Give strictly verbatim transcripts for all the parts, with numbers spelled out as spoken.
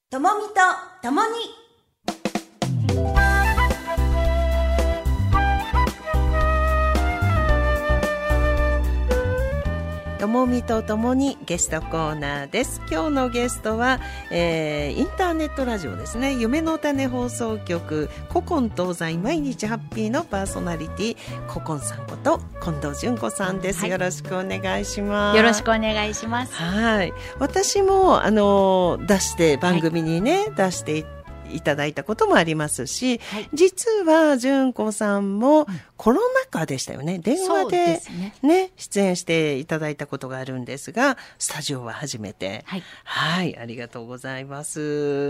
ともみとともにともみとともにゲストコーナーです。今日のゲストは、えー、インターネットラジオですね、夢の種放送局古今東西毎日ハッピーのパーソナリティ古今さんこと近藤純子さんです、はい、よろしくお願いします。 よろしくお願いします。 はい、私もあの出して番組にね、はい、出していただいたこともありますし、はい、実は純子さんもコロナ禍でしたよね、電話で、ねね、出演していただいたことがあるんですが、スタジオは初めて、はい、はい、ありがとうございます。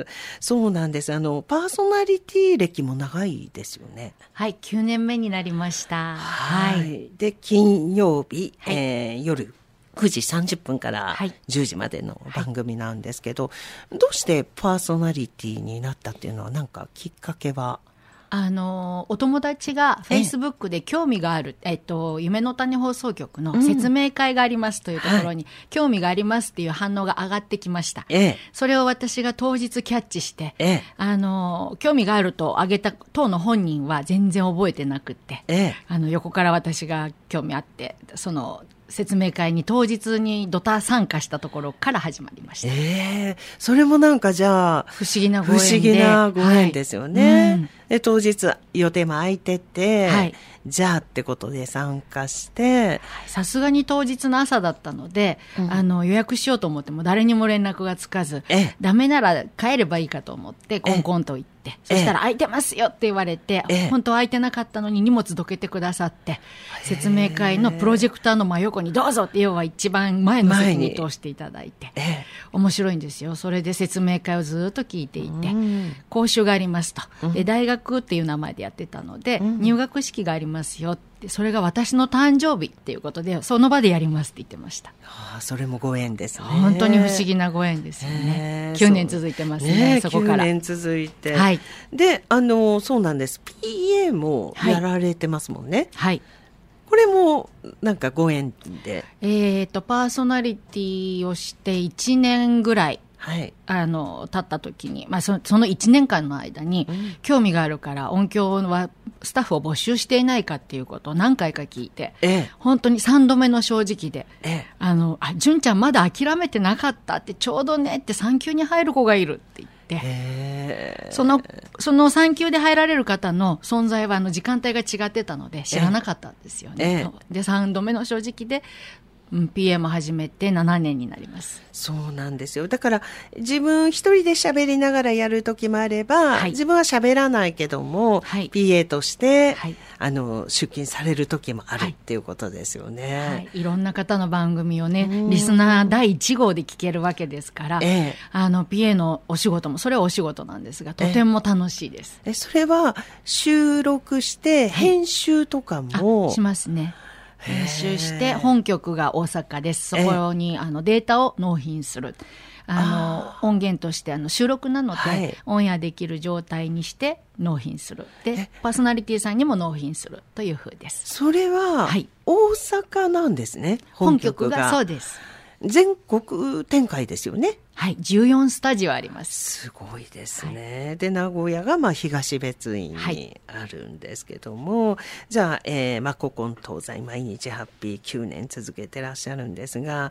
そうなんです。あのパーソナリティ歴も長いですよね。 はい、きゅうねんめになりました。 はい、はい、で金曜日、はい、えー、夜くじさんじゅっぷんからじゅうじまでの番組なんですけど、はい、どうしてパーソナリティになったっていうのは何かきっかけは？ あのお友達がフェイスブックで興味がある、えっと、夢の種放送局の説明会がありますというところに、うん、はい、興味がありますっていう反応が上がってきました、ええ、それを私が当日キャッチして、ええ、あの興味があると挙げた当の本人は全然覚えてなくって、ええ、あの横から私が興味あってその説明会に当日にドタ参加したところから始まりました。 えー、それもなんかじゃあ不思議なご縁で不思議なご縁ですよね、はい、うん、で当日予定も空いてて、はい、じゃあってことで参加してさすがに当日の朝だったので、うん、あの予約しようと思っても誰にも連絡がつかず、ダメなら帰ればいいかと思ってコンコンと行って、そしたら空いてますよって言われて、本当は空いてなかったのに荷物どけてくださって、説明会のプロジェクターの真横にどうぞって要は一番前の席に通していただいて、面白いんですよ。それで説明会をずっと聞いていて、講習がありますと、で大学っていう名前でやってたので、入学式がありますよって、それが私の誕生日っていうことでその場でやりますって言ってました。 ああ、それもご縁ですね。 本当に不思議なご縁ですよね。きゅうねん続いてますね、ね、そこからきゅうねん続いて、はい、であのそうなんです、 ピーエー もやられてますもんね。はい、はい、これもなんかご縁で、 えーとパーソナリティをしていちねんぐらい、はい、あの経った時に、まあ、そ, そのいちねんかんの間に、うん、興味があるから音響はスタッフを募集していないかっていうことを何回か聞いて、ええ、本当にさんどめの正直で、ええ、あのあ純ちゃんまだ諦めてなかったって、ちょうどねって産休に入る子がいるって言って、えー、そのその産休で入られる方の存在はあの時間帯が違ってたので知らなかったんですよね、ええ、でさんどめの正直でピーエム 始めてななねんになります。 そうなんですよ。だから自分一人で喋りながらやる時もあれば、はい、自分は喋らないけども、はい、ピーエー として、はい、あの出勤される時もあるっていうことですよね、はいはい、 いろんな方の番組をねリスナーだいいち号で聞けるわけですから、ええ、あの ピーエー のお仕事もそれはお仕事なんですがとても楽しいです。 ええ、それは収録して編集とかも、 はい、しますね。編集して本局が大阪です。そこにあのデータを納品する、あの音源としてあの収録なので、はい、オンエアできる状態にして納品する、でパーソナリティさんにも納品するという風です。 それは大阪なんですね、はい、 本局が。そうです。 全国展開ですよね。 はい、じゅうよんスタジオあります。 すごいですね、はい、で名古屋がまあ東別院にあるんですけども、はい、じゃあ、えーまあ、古今東西毎日ハッピーきゅうねん続けてらっしゃるんですが、はい、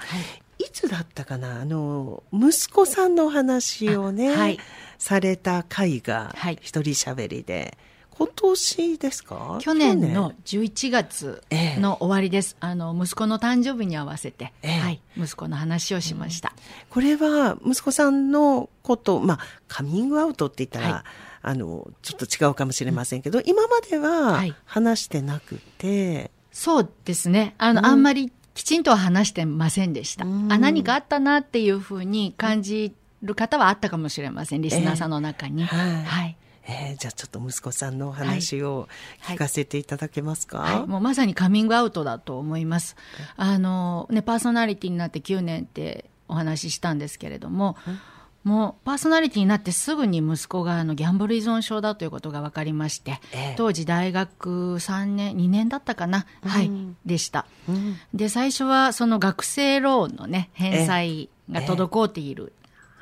いつだったかな、あの息子さんの話をね、はい、された回が一人喋りで、今年ですか？ 去年のじゅういちがつの終わりです、えー、あの息子の誕生日に合わせて、えーはい、息子の話をしました、うん、 これは息子さんのこと、まあ、カミングアウトって言ったら、はい、あのちょっと違うかもしれませんけど、うん、今までは話してなくて、はい、 そうですね、あの、うん、あんまりきちんとは話してませんでした、うん、あ何かあったなっていうふうに感じる方はあったかもしれません、リスナーさんの中に、えー、はい、はいえー、じゃあちょっと息子さんのお話を聞かせていただけますか？ はいはい、もうまさにカミングアウトだと思います。あの、ね、パーソナリティになってきゅうねんってお話ししたんですけれども、もうパーソナリティになってすぐに息子があのギャンブル依存症だということが分かりまして、えー、当時大学さんねんにねんだったかな、うん、はいでした、うん、で最初はその学生ローンのね返済が滞っている、えーえー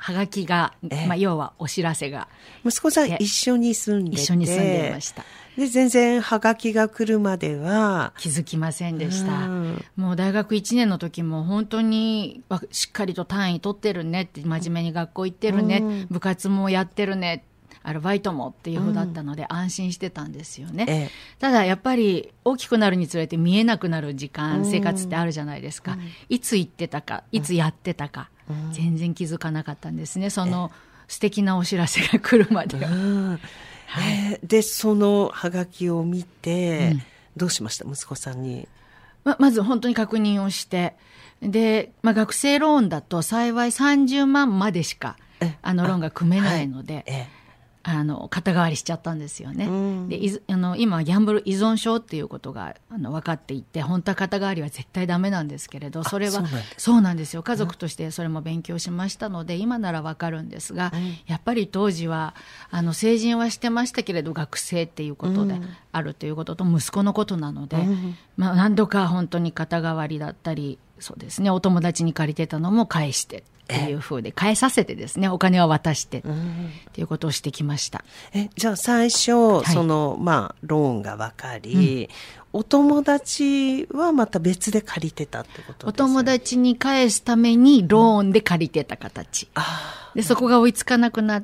はがきが、えー、まあ、要はお知らせが。 息子さん一緒に住んでて。 一緒に住んでいました。 で、全然はがきが来るまでは。 気づきませんでした。もう大学いちねんの時も本当にしっかりと単位取ってるねって、真面目に学校行ってるね、うん、部活もやってるね、アルバイトもっていう風だったので安心してたんですよね、うんええ、ただやっぱり大きくなるにつれて見えなくなる時間、うん、生活ってあるじゃないですか、うん、いつ行ってたかいつやってたか、うん、全然気づかなかったんですね、その素敵なお知らせが来るまでは、うんはいえー、でそのハガキを見て、うん、どうしました息子さんに。 ま, まず本当に確認をしてで、まあ、学生ローンだと幸いさんじゅうまんまでしかあのローンが組めないので、はいええあの肩代わりしちゃったんですよね、うん、でいあの今ギャンブル依存症っていうことがあの分かっていて本当は肩代わりは絶対ダメなんですけれどそれはそうなんです、そうなんですよ家族としてそれも勉強しましたので、うん、今なら分かるんですが、うん、やっぱり当時はあの成人はしてましたけれど学生っていうことであるということと息子のことなので、うんまあ、何度か本当に肩代わりだったりそうですねお友達に借りてたのも返してっていう風で返させてですねお金を渡してっていうことをしてきました。 えじゃあ最初、はい、そのまあローンが分かり、うん、お友達はまた別で借りてたってことですか。 お友達に返すためにローンで借りてた形、うん、でそこが追いつかなくなって、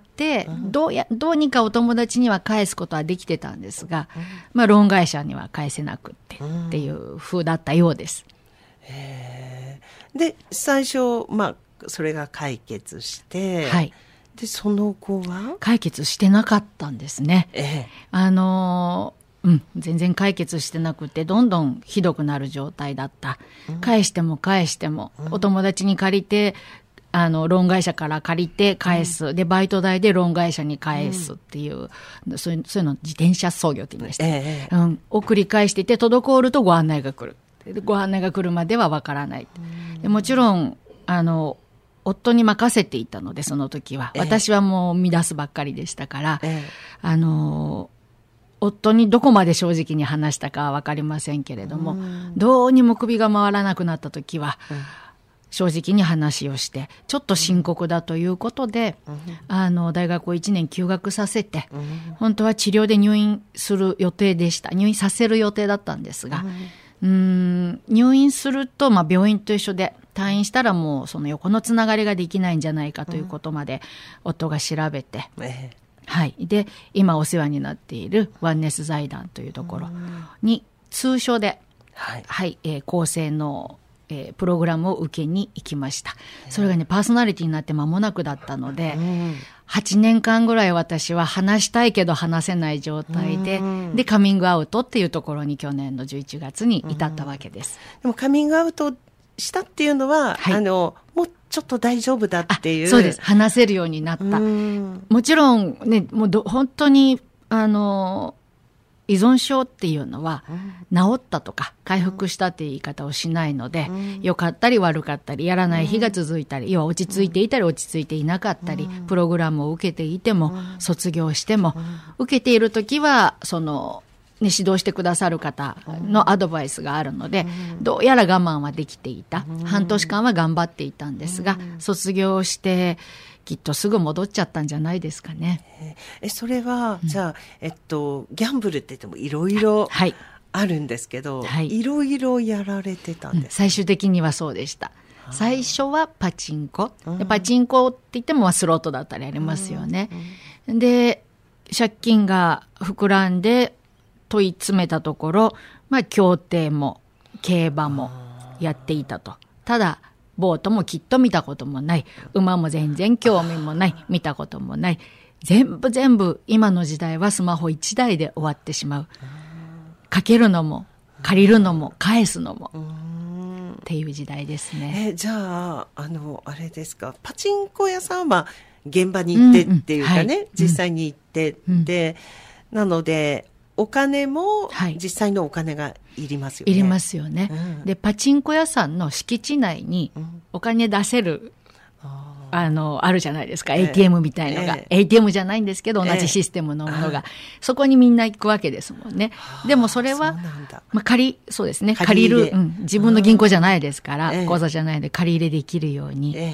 うん、どうやどうにかお友達には返すことはできてたんですが、うんまあ、ローン会社には返せなくってっていう風だったようです、 うん、へで最初まあそれが解決して、はい、でその後は解決してなかったんですね、ええ、あのうん、全然解決してなくてどんどんひどくなる状態だった、うん、返しても返しても、うん、お友達に借りてあのローン会社から借りて返す、うん、でバイト代でローン会社に返すっていう、うん、そういう、そういうの自転車操業って言いました、ええうん、を繰り返していて滞るとご案内が来るでご案内が来るまではわからない、うん、でもちろんあの夫に任せていたのでその時は、ええ、私はもう乱すばっかりでしたから、ええ、あの夫にどこまで正直に話したかは分かりませんけれども、どうにも首が回らなくなった時は、うん、正直に話をしてちょっと深刻だということで、うん、あの大学をいちねん休学させて、うん、本当は治療で入院する予定でした入院させる予定だったんですが、うん、うーん入院すると、まあ、病院と一緒で退院したらもうその横のつながりができないんじゃないかということまで夫が調べて、うんはい、で今お世話になっているワンネス財団というところに通所で、はいはいえー、高性能、えー、プログラムを受けに行きました。それがねパーソナリティになって間もなくだったので、うん、はちねんかんぐらい私は話したいけど話せない状態で、うん、でカミングアウトっていうところに去年のじゅういちがつに至ったわけです、 うん、でもカミングアウトしたっていうのは、はい、あのもうちょっと大丈夫だっていう。 そうです。話せるようになった。もちろんね、もうど本当にあの依存症っていうのは、うん、治ったとか回復したっていう言い方をしないので、うん、良かったり悪かったりやらない日が続いたり、うん、要は落ち着いていたり落ち着いていなかったり、うん、プログラムを受けていても、うん、卒業しても、うん、受けているときはそのね、指導してくださる方のアドバイスがあるので、うん、どうやら我慢はできていた、うん、半年間は頑張っていたんですが、うん、卒業してきっとすぐ戻っちゃったんじゃないですかね。 えそれは、うん、じゃあ、えっと、ギャンブルって言ってもいろいろあるんですけど、はい、いろいろやられてたんです、うん、 最終的にはそうでした。最初はパチンコ、うん、でパチンコって言ってもスロットだったりありますよね、うんうん、で借金が膨らんで問い詰めたところ、まあ、競艇も競馬もやっていたと。ただボートもきっと見たこともない、馬も全然興味もない、見たこともない、全部全部今の時代はスマホいちだいで終わってしまう。かけるのも借りるのも返すのもっていう時代ですね。 えじゃああのあれですか、パチンコ屋さんは現場に行ってっていうかね、うんうんはい、実際に行ってで、うん、なのでお金も実際のお金がいりますよね。 いりますよね、うん、でパチンコ屋さんの敷地内にお金出せる、うん、あ, あのあるじゃないですか、えー、エーティーエム みたいのが、えー、エーティーエム じゃないんですけど同じシステムのものが、えー、そこにみんな行くわけですもんね。でもそれはまあ、借りそうですね借りる、うん、自分の銀行じゃないですから、えー、口座じゃないので借り入れできるように、えー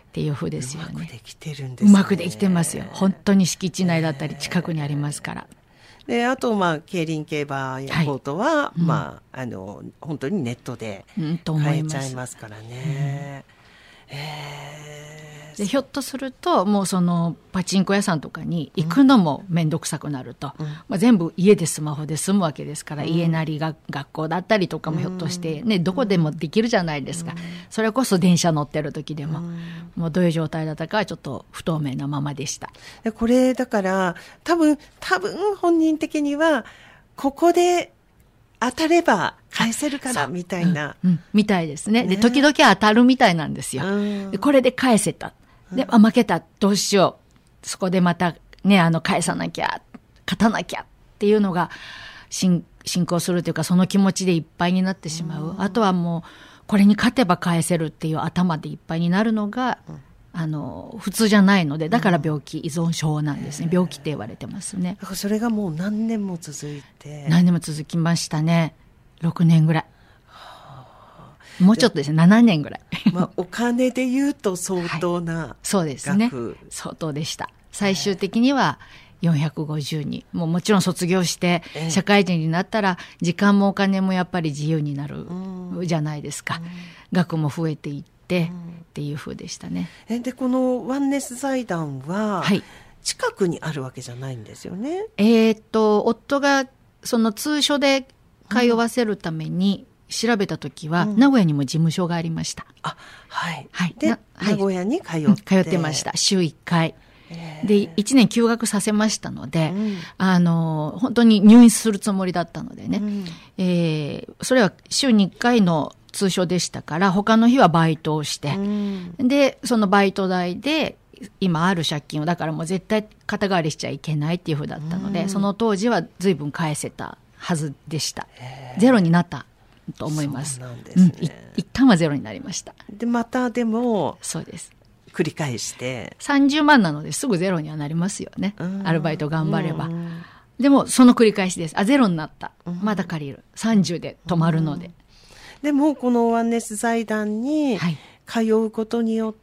っていう風ですよね。 うまくできてるんですね。 うまくできてますよ。本当に敷地内だったり近くにありますから。 で、あと、まあ、競輪競馬やボートは、はい、まあ、あの、本当にネットで買えちゃいますからね。うん、えー、 でひょっとすると、もうそのパチンコ屋さんとかに行くのも面倒くさくなると、うんまあ、全部家でスマホで済むわけですから、うん、家なりが学校だったりとかもひょっとして、ね、どこでもできるじゃないですか。うん、それこそ電車乗ってる時でも、うん、もうどういう状態だったかはちょっと不透明なままでした。 これだから多分多分本人的にはここで当たれば返せるからみたいな、 うんうん、みたいですね。で時々当たるみたいなんですよ。でこれで返せた。であ負けたどうしよう。そこでまたねあの返さなきゃ勝たなきゃっていうのが進行するというか、その気持ちでいっぱいになってしまう。あとはもうこれに勝てば返せるっていう頭でいっぱいになるのが、うん、あの普通じゃないので、だから病気依存症なんですね。病気って言われてますね。 だからそれがもう何年も続いて何年も続きましたね。ろくねんぐらい、もうちょっとですね、ななねんぐらい、 まあ、お金で言うと相当な額、はい、 そうですね、相当でした。最終的にはよんひゃくごじゅうにん、もうもちろん卒業して社会人になったら時間もお金もやっぱり自由になるじゃないですか。額も増えていってっていう風でしたね。 えでこのワンネス財団は近くにあるわけじゃないんですよね。はい、 えー、っと夫がその通所で通わせるために調べたときは、うん、名古屋にも事務所がありました。 あ、はい。 はい。 で、名古屋に通って、うん、 通ってました。週いっかい。で、いちねん休学させましたので、うん、あの、本当に入院するつもりだったのでね、うん、えー、それは週にいっかいの通所でしたから、他の日はバイトをして、うん、で、そのバイト代で、今ある借金を、だからもう絶対肩代わりしちゃいけないっていう風だったので、うん、その当時は随分返せたはずでした。ゼロになったと思います。 そうなんですね。うん、 一旦はゼロになりました。 でまたでもそうです繰り返してさんじゅうまんなのですぐゼロにはなりますよね。アルバイト頑張れば。でもその繰り返しです。あ、ゼロになった。まだ借りる。さんじゅうで止まるので。 でもこのワンネス財団に通うことによって、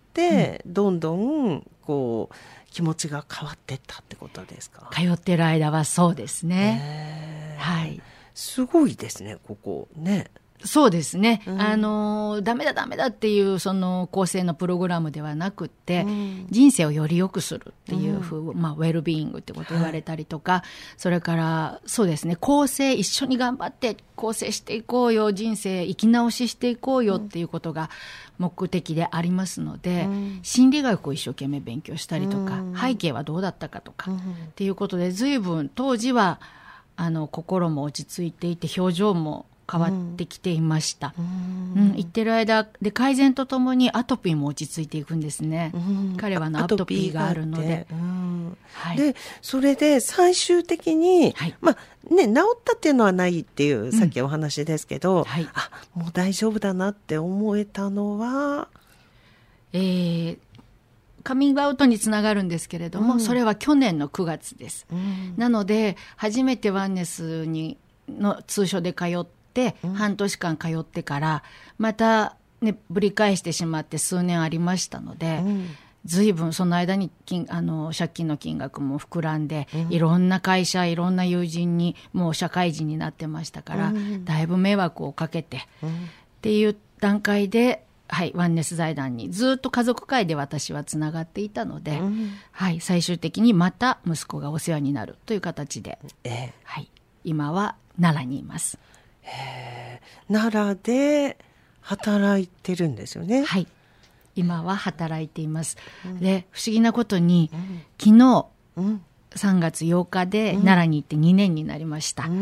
うん、どんどんこう気持ちが変わっていったってことですか？ 通ってる間はそうですね。はい。 すごいですね、ここね。 そうですね、うん、あのダメだダメだっていうその構成のプログラムではなくって、うん、人生をより良くするっていうふう、うんまあ、ウェルビーイングってことを言われたりとか、はい、それからそうですね、構成一緒に頑張って構成していこうよ、人生生き直ししていこうよっていうことが目的でありますので、うん、心理学を一生懸命勉強したりとか、うん、背景はどうだったかとか、うん、っていうことで随分当時はあの心も落ち着いていて表情も変わってきていました、うんうん、言ってる間で改善とともにアトピーも落ち着いていくんですね、うん、彼はのアトピーがあるので、うんはい、でそれで最終的に、はいまあね、治ったっていうのはないっていうさっきお話ですけど、うんはい、あもう大丈夫だなって思えたのは、 えーカミングアウトにつながるんですけれども、うん、それは去年のくがつです、うん、なので初めてワンネスにの通所で通って半年間通ってからまた、ね、ぶり返してしまって数年ありましたので、うん、随分その間に金あの借金の金額も膨らんで、うん、いろんな会社いろんな友人にもう社会人になってましたから、うん、だいぶ迷惑をかけて、うん、っていう段階ではい、ワンネス財団にずっと家族会で私はつながっていたので、うんはい、最終的にまた息子がお世話になるという形で、えーはい、今は奈良にいます。 へー、奈良で働いてるんですよね。 はい、今は働いています、うん、で不思議なことに、うん、昨日、うん、さんがつようかで奈良に行ってにねんになりました、うん、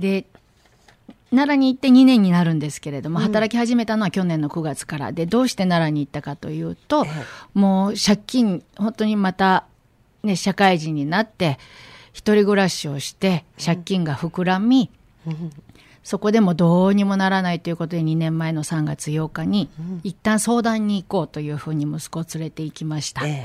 で奈良に行ってにねんになるんですけれども、うん、働き始めたのは去年のくがつからで、どうして奈良に行ったかというと、ええ、もう借金本当にまた、ね、社会人になって一人暮らしをして借金が膨らみ、うん、そこでもどうにもならないということでにねんまえのさんがつようかに、うん、一旦相談に行こうというふうに息子を連れて行きました、ええ、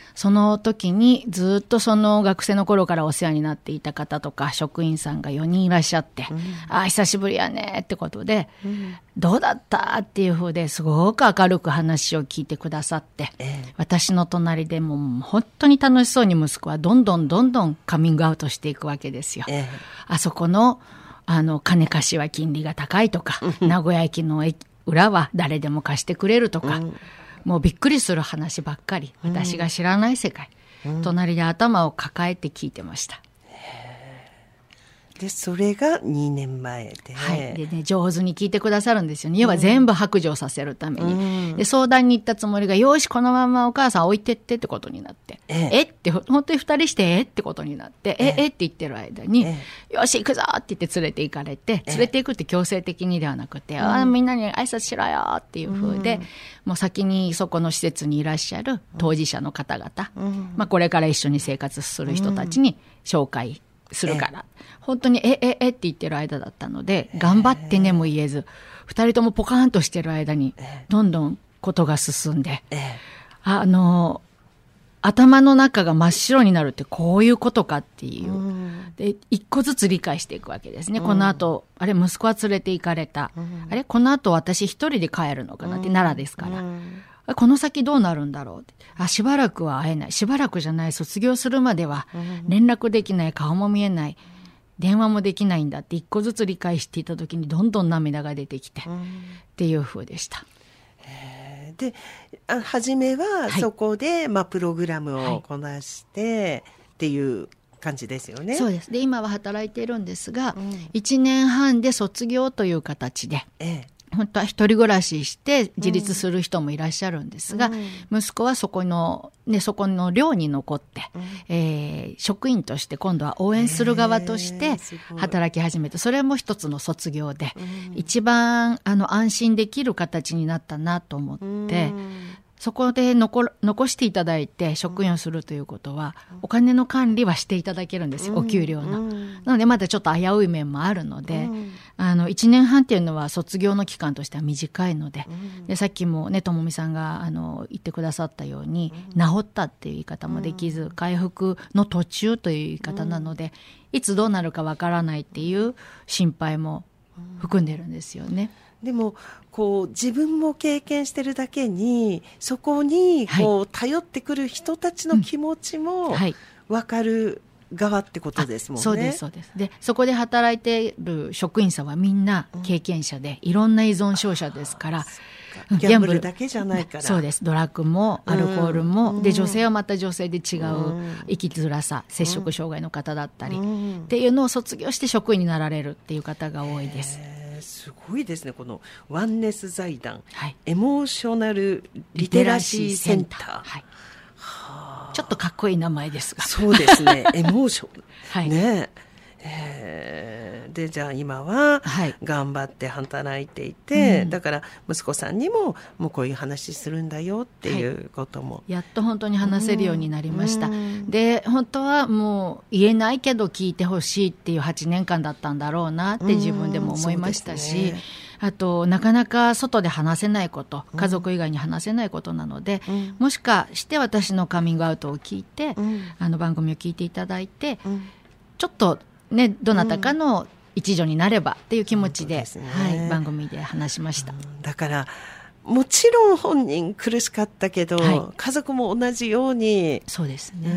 その時にずっとその学生の頃からお世話になっていた方とか職員さんがよにんいらっしゃって、うん、ああ久しぶりやねってことで、うん、どうだったっていうふうですごく明るく話を聞いてくださって、ええ、私の隣でも本当に楽しそうに息子はどんどんどんどんカミングアウトしていくわけですよ、ええ、あそこのあの金貸しは金利が高いとか名古屋駅の裏は誰でも貸してくれるとか、うん、もうびっくりする話ばっかり、私が知らない世界、うん、隣で頭を抱えて聞いてました。 でそれがにねんまえで、 はいでね、上手に聞いてくださるんですよね。要は全部白状させるために、うん、で相談に行ったつもりがよしこのままお母さん置いてってってことになって、えええって本当に二人してえってことになってえええって言ってる間に、ええ、よし行くぞって言って連れて行かれて、連れて行くって強制的にではなくて、ええ、あみんなに挨拶しろよっていう風で、うん、もう先にそこの施設にいらっしゃる当事者の方々、うんまあ、これから一緒に生活する人たちに紹介するから、ええ、本当にえええって言ってる間だったので、頑張ってねも言えず、二人ともポカーンとしてる間にどんどんことが進んで、ええ、あの頭の中が真っ白になるってこういうことかっていう、うん、で一個ずつ理解していくわけですね、うん、この後あれ息子は連れて行かれた、うん、あれこの後私一人で帰るのかなって、うん、奈良ですから、うんこの先どうなるんだろうって。あ、しばらくは会えない。しばらくじゃない。卒業するまでは連絡できない。顔も見えない。電話もできないんだって一個ずつ理解していた時にどんどん涙が出てきて、うん、っていう風でした。 で、あ初めはそこで、はいまあ、プログラムをこなしてっていう感じですよね。 そうです。で、今は働いているんですが、うん、いちねんはんで卒業という形で、ええ本当は一人暮らしして自立する人もいらっしゃるんですが、うん、息子はそこの、ね、そこの寮に残って、うんえー、職員として今度は応援する側として働き始めて、それも一つの卒業で、うん、一番あの安心できる形になったなと思って、うんそこで 残, 残していただいて職員をするということは、うん、お金の管理はしていただけるんですよ、うん、お給料の、うん、なのでまだちょっと危うい面もあるので、うん、あのいちねんはんっていうのは卒業の期間としては短いの で,、うん、でさっきもねともみさんがあの言ってくださったように、うん、治ったっていう言い方もできず、うん、回復の途中という言い方なので、うん、いつどうなるかわからないっていう心配も含んでるんですよね。 でもこう自分も経験してるだけにそこにこう頼ってくる人たちの気持ちも分かる側ってことですもんね。 そうですそうです。でそこで働いている職員さんはみんな経験者で、うん、いろんな依存症者ですから、 ギャンブルだけじゃないから。 そうです。ドラッグもアルコールも、うん、で女性はまた女性で違う生きづらさ、うん、摂食障害の方だったり、うん、っていうのを卒業して職員になられるっていう方が多いです。 すごいですね。このワンネス財団、はい、エモーショナルリテラシーセンター、はいはあ、ちょっとかっこいい名前ですが。 そうですね。エモーション、はい、ねえー、でじゃあ今は頑張って働いていて、はいうん、だから息子さんにももうこういう話するんだよっていうことも、はい、やっと本当に話せるようになりました、うん、で本当はもう言えないけど聞いてほしいっていうはちねんかんだったんだろうなって自分でも思いましたし、うんあとなかなか外で話せないこと、家族以外に話せないことなので、うん、もしかして私のカミングアウトを聞いて、うん、あの番組を聞いていただいて、うん、ちょっとねどなたかの一助になればっていう気持ち で,、うんでねはい、番組で話しました、うん、 だからもちろん本人苦しかったけど、はい、家族も同じように。 そうですね、うん、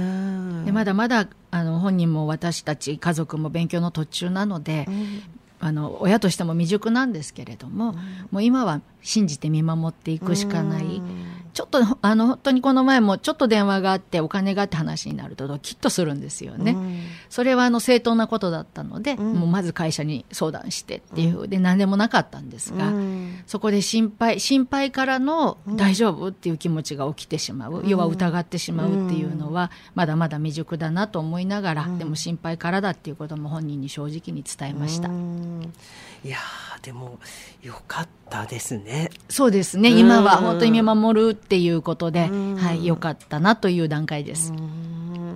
でまだまだあの本人も私たち家族も勉強の途中なので、うんあの親としても未熟なんですけれども、うん、もう今は信じて見守っていくしかない、うん、ちょっとあの本当にこの前もちょっと電話があってお金があって話になるとドキッとするんですよね、うん、それはあの正当なことだったので、うん、もうまず会社に相談してっていうで何でもなかったんですが、うん、そこで心配心配からの大丈夫っていう気持ちが起きてしまう、うん、要は疑ってしまうっていうのはまだまだ未熟だなと思いながら、うん、でも心配からだっていうことも本人に正直に伝えました、うんいやでもよかったですね。 そうですね、今は本当に見守るっていうことで、はい、よかったなという段階です。 うん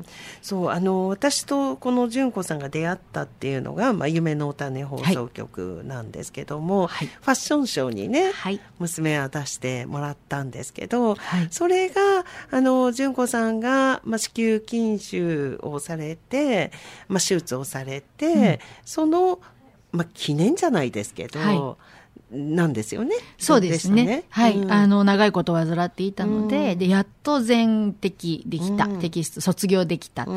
そうあの私とこの純子さんが出会ったっていうのが、まあ、夢の種放送局なんですけども、はい、ファッションショーにね、はい、娘は出してもらったんですけど、はい、それがあの純子さんが、まあ、子宮筋腫をされて、まあ、手術をされて、うん、その、まあ、記念じゃないですけど、はいなんですよね。 そうですね。ねはい、うん、あの長いこと患っていたので、うん、でやっと全摘できた、うん、摘出卒業できた。うん、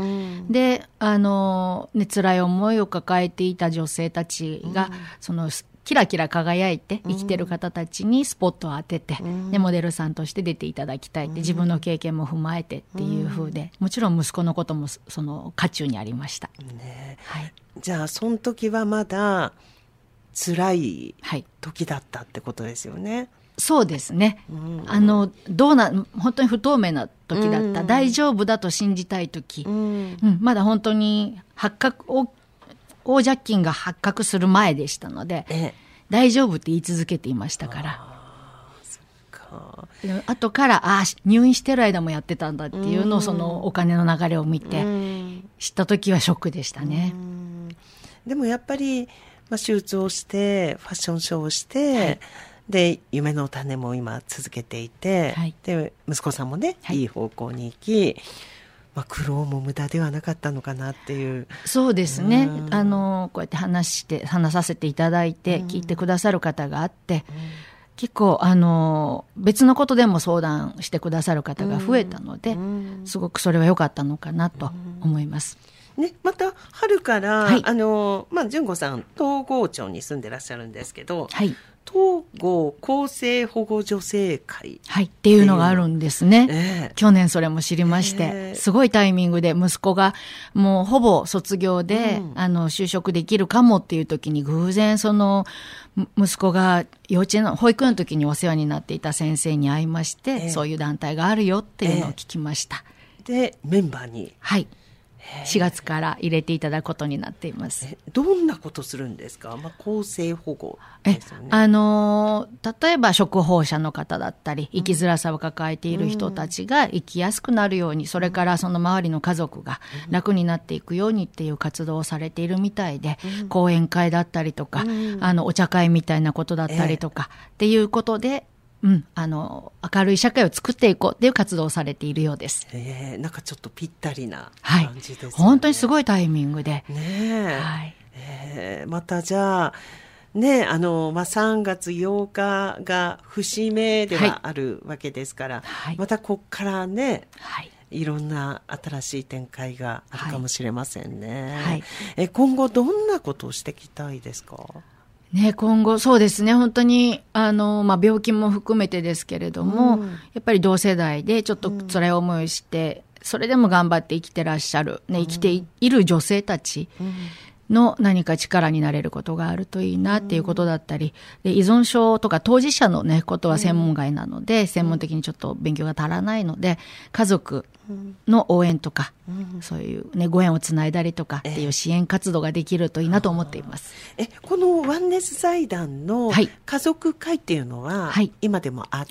で、あのね辛い思いを抱えていた女性たちが、うん、そのキラキラ輝いて生きてる方たちにスポットを当てて、うん、でモデルさんとして出ていただきたいって、うん、自分の経験も踏まえてっていう風で、もちろん息子のこともその渦中にありました。ねはい、じゃあその時はまだ辛い時だったってことですよね。はい、 そうですね、うん、あのどうな本当に不透明な時だった、うん、大丈夫だと信じたい時、うんうん、まだ本当に発覚横若筋が発覚する前でしたので、ええ、大丈夫って言い続けていましたから。あそっか後からあ入院してる間もやってたんだっていうのを、そのお金の流れを見て知った時はショックでしたね。 うんでもやっぱりまあ、手術をしてファッションショーをして、はい、で夢の種も今続けていて、はい、で息子さんもね、はい、いい方向に行き、まあ、苦労も無駄ではなかったのかなっていう。 そうですね、うん、あのこうやって話して話させていただいて、うん、聞いてくださる方があって、うん、結構あの別のことでも相談してくださる方が増えたので、うん、すごくそれは良かったのかなと思います。 ね、また春から、はい、あのまあ、純子さん東郷町に住んでらっしゃるんですけど、はい、東郷厚生保護女性会、 はい、っていうのがあるんですね、えー、去年それも知りまして、えー、すごいタイミングで息子がもうほぼ卒業で、うん、あの就職できるかもっていう時に偶然その息子が幼稚園の保育園の時にお世話になっていた先生に会いまして、えー、そういう団体があるよっていうのを聞きました、 えー、でメンバーにはいしがつから入れていただくことになっています。 えどんなことするんですか？まあ、厚生保護ですよね。 えあの例えば食放射の方だったり生きづらさを抱えている人たちが生きやすくなるように、それからその周りの家族が楽になっていくようにっていう活動をされているみたいで、うん、講演会だったりとか、うん、あのお茶会みたいなことだったりとか、えっていうことでうん、あの明るい社会を作っていこうっていう活動をされているようです。 えー、なんかちょっとぴったりな感じですね。はい、 本当にすごいタイミングで。 ねえ。はいえー、またじゃあねあの、まあ、さんがつようかが節目ではあるわけですから、はい、またここからね、はい、いろんな新しい展開があるかもしれませんね。はいはい、え今後どんなことをしていきたいですか？ ね、今後そうですね本当にあの、まあ、病気も含めてですけれども、うん、やっぱり同世代でちょっと辛い思いをして、うん、それでも頑張って生きてらっしゃる、ね、生きている女性たちの何か力になれることがあるといいなっていうことだったり、で依存症とか当事者の、ね、ことは専門外なので、専門的にちょっと勉強が足らないので家族の応援とか、うん、そういう、ね、ご縁をつないだりとかっていう支援活動ができるといいなと思っています。 ええこのワンネス財団の家族会っていうのは、はい、今でもあって、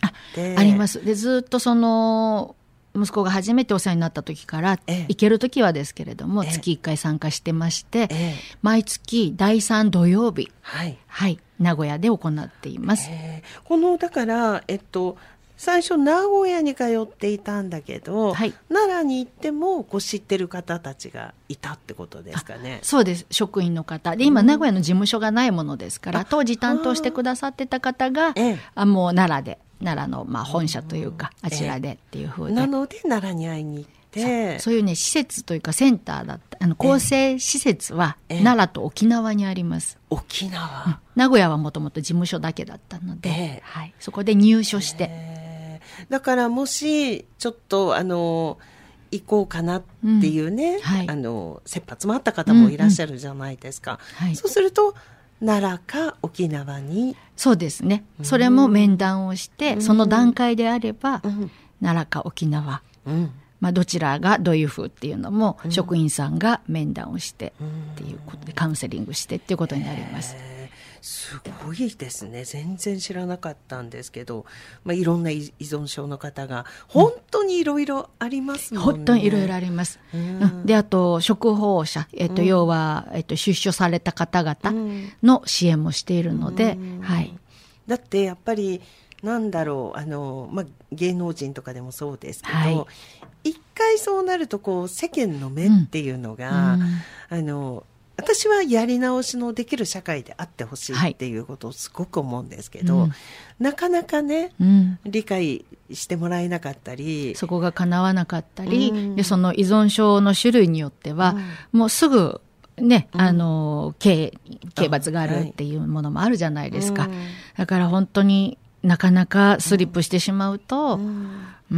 あ, ありますでずっとその息子が初めてお世話になった時から、ええ、行ける時はですけれども、ええ、月いっかい参加してまして、ええ、毎月だいさん土曜日、はいはい、名古屋で行っています。 えー、このだからえっと最初名古屋に通っていたんだけど、はい、奈良に行ってもこう知ってる方たちがいたってことですかね？ そうです、職員の方で今、うん、名古屋の事務所がないものですから、当時担当してくださってた方が、ええ、あもう奈良で奈良のまあ本社というか、うん、あちらでっていうふうで、 なので奈良に会いに行って、 そ, そういうね施設というかセンターだったあの更生施設は奈良と沖縄にあります。 沖縄、 うん、名古屋はもともと事務所だけだったので、えはい、そこで入所して、えーだからもしちょっとあの行こうかなっていうね、うんはい、あの切羽詰まった方もいらっしゃるじゃないですか、うんうんはい、そうすると奈良か沖縄にそうですね、うん、それも面談をして、うん、その段階であれば、うん、奈良か沖縄、うんまあ、どちらがどういうふうっていうのも、職員さんが面談をしてっていうことでカウンセリングしてっていうことになります。 すごいですね。全然知らなかったんですけど、まあ、いろんな依存症の方が本当にいろいろありますもんね。 本当にいろいろあります。うん、で、あと触法者、えっと、要は、えっと、出所された方々の支援もしているので、うん、はい。 だってやっぱりなんだろう、あの、まあ、芸能人とかでもそうですけど、はい、一回そうなるとこう世間の目っていうのが、うんうん、あの私はやり直しのできる社会であってほしいっていうことをすごく思うんですけど、はい、うん、なかなかね、うん、理解してもらえなかったり、 そこが叶わなかったり、うん、でその依存症の種類によっては、うん、もうすぐね、あの、刑、刑罰があるっていうものもあるじゃないですか。はい、だから本当になかなかスリップしてしまうと、うん、うん、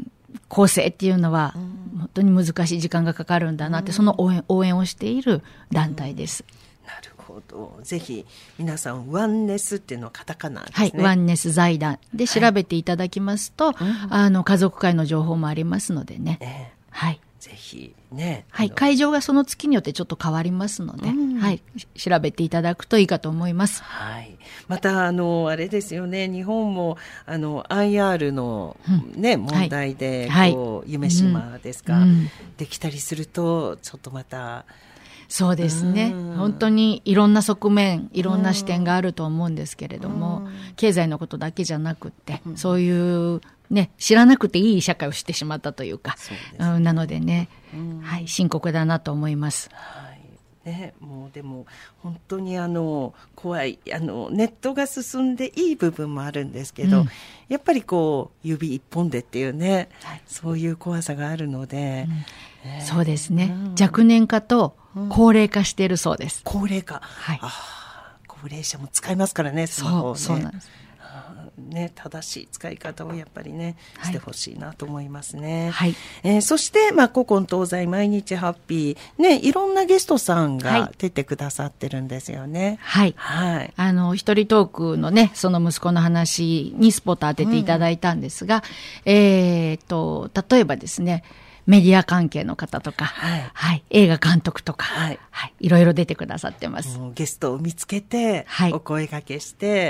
更生っていうのは本当に難しい時間がかかるんだなって、うん、その応援、応援をしている団体です。 うん、なるほど。ぜひ皆さん、ワンネスっていうのはカタカナですね。 はい、ワンネス財団で調べていただきますと、はい、あの家族会の情報もありますのでね。えー、はい。 ぜひね、 はい、会場がその月によってちょっと変わりますので、うん、はい、調べていただくといいかと思います。 はい、またあのあれですよね、日本もあの アイアール の、ね、うん、問題で、はい、こう夢島ですか、うん、できたりするとちょっとまた。 そうですね、うん、本当にいろんな側面、いろんな視点があると思うんですけれども、うん、経済のことだけじゃなくて、うん、そういうね、知らなくていい社会を知ってしまったというか、う、ね、うん、なのでね、うん、はい、深刻だなと思います。 はいね、もうでも本当にあの怖い、あのネットが進んでいい部分もあるんですけど、うん、やっぱりこう指一本でっていうね、はい、そういう怖さがあるので、 うん、えー、そうですね、うん、若年化と高齢化しているそうです。 高齢化、はい、あ、高齢者も使いますからね、スマホをね。 そう、そうなんですね、正しい使い方をやっぱりね、はい、してほしいなと思いますね。 はい、 えー、そして、まあ、古今東西毎日ハッピー、ね、いろんなゲストさんが出てくださってるんですよね。 はい。はい。あの、一人トークのね、その息子の話にスポット当てていただいたんですが、うん、えーと、例えばですね、メディア関係の方とか、はい、はい、映画監督とか、はい、はい、いろいろ出てくださってます。 もうゲストを見つけて、はい、お声掛けして、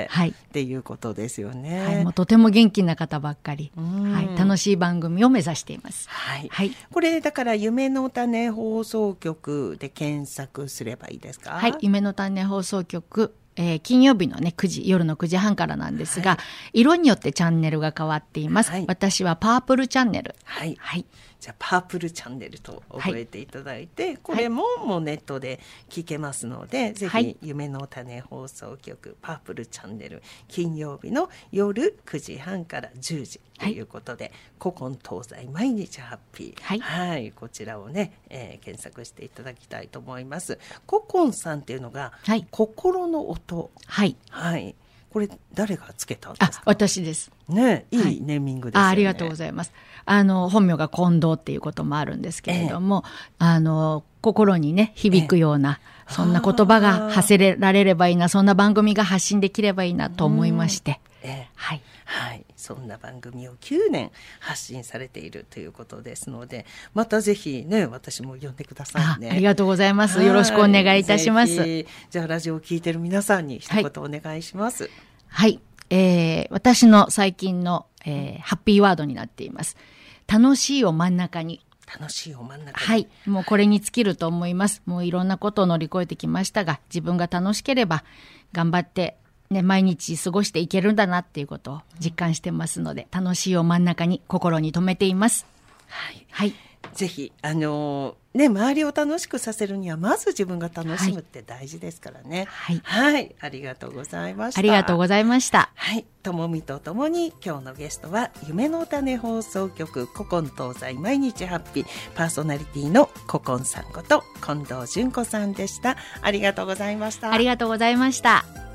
はい、っていうことですよね。 はい、もうとても元気な方ばっかり、はい、楽しい番組を目指しています。 はい、はい、これだから夢の種放送局で検索すればいいですか？ はい、夢の種放送局。えー、金曜日のね、くじ、夜のくじはんからなんですが、はい、色によってチャンネルが変わっています。はい、私はパープルチャンネル。 はい。はい。じゃあ、パープルチャンネルと覚えていただいて、はい、これももうネットで聞けますので、はい、ぜひ、夢の種放送局、パープルチャンネル、金曜日の夜くじはんからじゅうじということで、はい、古今東西毎日ハッピー。はい。はい。こちらをね、えー、検索していただきたいと思います。古今さんっていうのが、はい、心の音。はい。はい。これ誰がつけたんですか？ あ、私です。 ね、いいネーミングですよね。 あ、ありがとうございます。あの、本名が近藤っていうこともあるんですけれども、えー、あの、心にね、響くような、えー、そんな言葉が発せられればいいな、そんな番組が発信できればいいなと思いまして。 えー、はい。はい。そんな番組をきゅうねん発信されているということですので、またぜひね、私も呼んでくださいね。 あ、ありがとうございます。よろしくお願いいたします。 じゃあ、ラジオを聞いてる皆さんに一言お願いします。 はい。はい、えー、私の最近の、えー、ハッピーワードになっています。楽しいを真ん中に。 楽しいを真ん中に。 はい。もうこれに尽きると思います。もういろんなことを乗り越えてきましたが、自分が楽しければ頑張って、ね、毎日過ごしていけるんだなっていうことを実感してますので、楽しいを真ん中に心に留めています。 はい。はい。ぜひ、あのー、ね、周りを楽しくさせるには、まず自分が楽しむって大事ですからね。はい。はい。ありがとうございました。 ありがとうございました。 はい。ともみとともに、今日のゲストは、夢の種放送局、古今東西毎日ハッピー、パーソナリティの古今さんこと、近藤純子さんでした。ありがとうございました。 ありがとうございました。